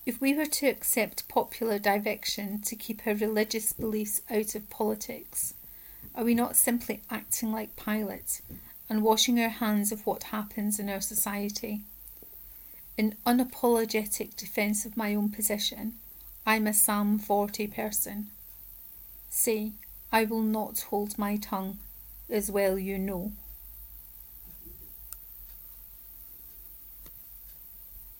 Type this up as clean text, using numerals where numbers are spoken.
If we were to accept popular direction to keep our religious beliefs out of politics, are we not simply acting like Pilate and washing our hands of what happens in our society? In unapologetic defence of my own position, I'm a Psalm 40 person. Say, I will not hold my tongue, as well you know.